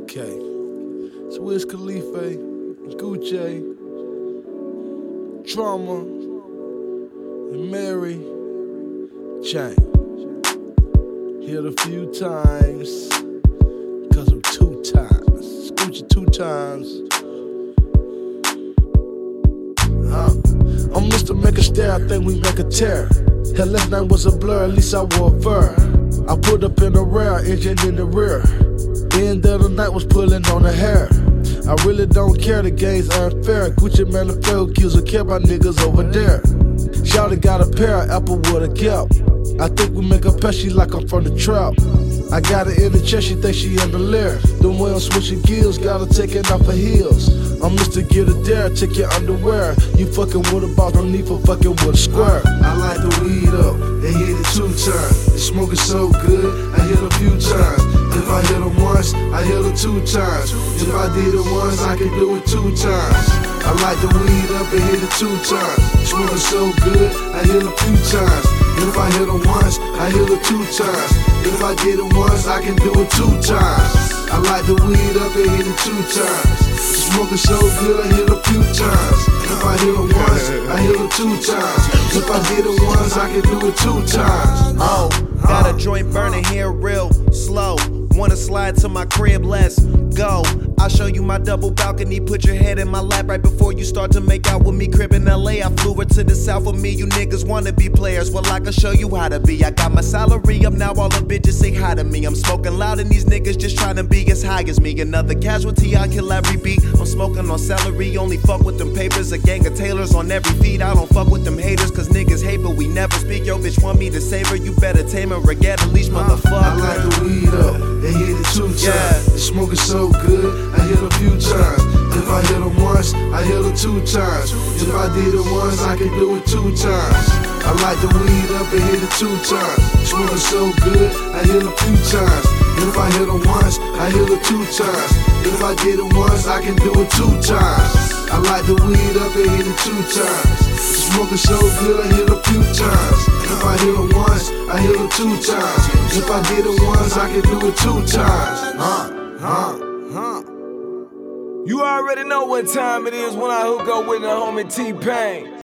Okay. It's Wiz Khalifa, Gucci, Trauma, and Mary Jane. Hit a few times, cause I'm 2 times. Gucci 2 times. I'm Mr. Make a Stare, I think we make a tear. Hell, last night was a blur, at least I wore fur. I put up in the rear, engine in the rear. End of the night was pulling on the hair. I really don't care, the game's unfair. Gucci man, the fair accuser, care about niggas over there. Shawty got a pair, Apple with a cap. I think we make a pet, she like I'm from the trap. I got her in the chest, she think she in the lair. The way I'm switching gears, got her taking off her heels. I'm Mr. Get a Dare, take your underwear. You fucking with a boss, no need for fucking with a square. I like the weed up, and hit it 2 times. The smoke is so good, I hit a few times. If I hit her once, I hit her 2 times. If I did it once, I can do it 2 times. I like the weed up and hit it 2 times. Smoke is so good, I hit a few times. If I hit her once, I hit her 2 times. If I did it once, I can do it 2 times. I like the weed up and hit it 2 times. Smoke is so good, I hit a few times. If I hit her once, I hit her 2 times. If I did it once, I can do it 2 times. Got a joint burning here real slow. Wanna slide to my crib, let's go. I'll show you my double balcony, put your head in my lap right before you start to make out with me. Crib in LA, I flew her to the south with me. You niggas wanna be players, well I can show you how to be. I got my salary up now, all the bitches say hi to me. I'm smoking loud and these niggas just trying to be as high as me. Another casualty, I kill every beat. I'm smoking on celery, only fuck with them papers. A gang of tailors on every feed, I don't fuck with them haters. Cause niggas hate but we never speak. Yo bitch want me to save her, you better tame her or get a leash, motherfucker. I like the weed up, and hit it 2 times. The smoke is so good, I hit a few times. If I hit her once, I hit her 2 times. If I did it once, I can do it 2 times. I like the weed up and hit it 2 times. Smoke is so good, I hit a few times. If I hit her once, I hit her 2 times. If I did it once, I can do it 2 times. I like the weed up and hit it 2 times. Smoke is so good, I hit a few times. If I hit her once, I hit her 2 times. If I did it once, I can do it 2 times. You already know what time it is when I hook up with the homie T-Pain.